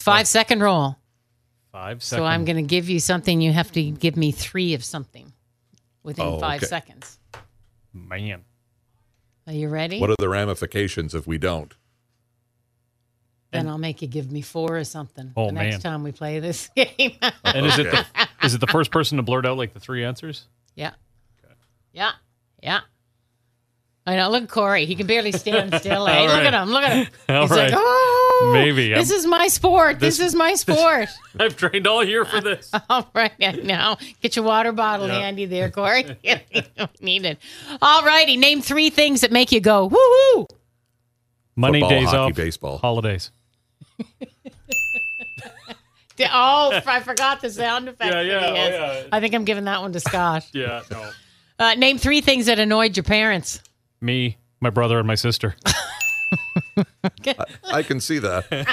5-second roll. 5 seconds. So I'm going to give you something. You have to give me 3 of something within 5 seconds. Man. Are you ready? What are the ramifications if we don't? Then I'll make you give me 4 or something Oh, the next time we play this game. And is it the first person to blurt out like the 3 answers? Yeah. Okay. Yeah. I know. Look at Corey. He can barely stand still. Eh? Look at him. He's like, oh, maybe. This is my sport. This is my sport. I've trained all year for this. All right. Now, get your water bottle handy there, Corey. You don't need it. All righty. Name 3 things that make you go, woo-hoo. Money, Football, days hockey, off, baseball. holidays. I forgot the sound effect. Yeah. I think I'm giving that one to Scott. Yeah, no. Name 3 things that annoyed your parents. Me, my brother, and my sister. I can see that.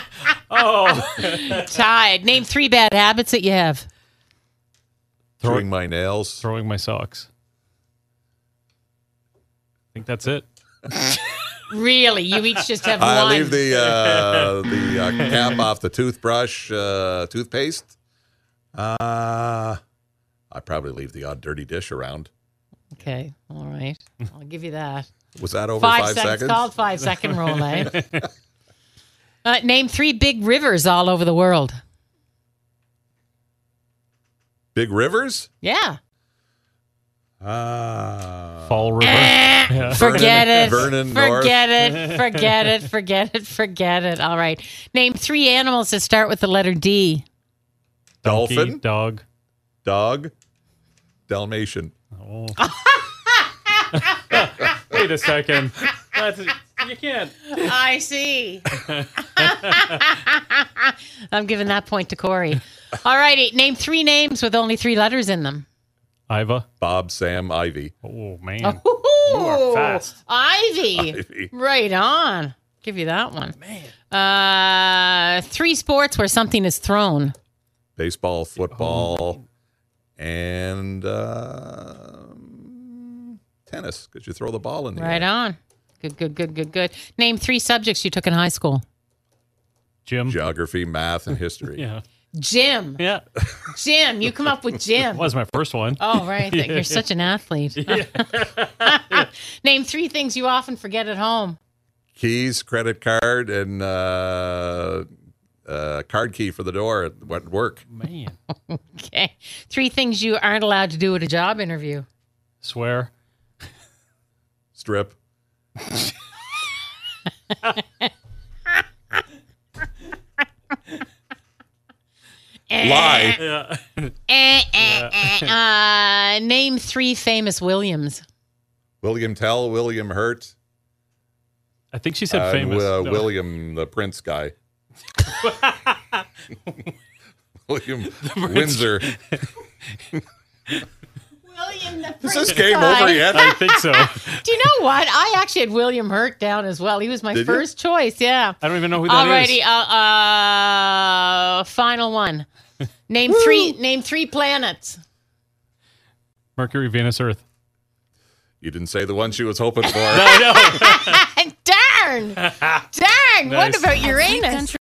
Tied. Name 3 bad habits that you have. Chewing my nails. Throwing my socks. I think that's it. Really? You each just have I one? leave the cap off the toothbrush, toothpaste. I probably leave the odd dirty dish around. Okay. All right. I'll give you that. Was that over 5 seconds? It's called 5-second roll, eh? Name 3 big rivers all over the world. Big rivers? Yeah. Fall River. Yeah. Forget it. Vernon North. Forget it. All right. Name 3 animals that start with the letter D. Donkey, Dolphin. dog. Dalmatian. Oh. Wait a second. You can't. I see. I'm giving that point to Corey. All righty. Name 3 names with only 3 letters in them. Iva. Bob, Sam, Ivy. Oh, man. You are fast. Ivy. Right on. Give you that one. Man. 3 sports where something is thrown. Baseball, football, and tennis, because you throw the ball in the Right air. on. Good. Name 3 subjects you took in high school. Jim. Geography, math, and history. Yeah. Jim. Yeah. Jim. You come up with Jim. Was my first one. Oh, right. You're such an athlete. Name 3 things you often forget at home. Keys, credit card, and card key for the door at work. Man. Okay. 3 things you aren't allowed to do at a job interview. Swear. Strip. Lie. Yeah. Name 3 famous Williams. William Tell, William Hurt, I think she said famous. No. William the Prince guy. William Windsor. William the Is Prince this game guy. over yet? I think so. Do you know what? I actually had William Hurt down as well. He was my Did you? first choice. Yeah. I don't even know who that is. Alrighty. Final one. Name 3 planets. Mercury, Venus, Earth. You didn't say the one she was hoping for. I know. Darn. What Nice. about Uranus?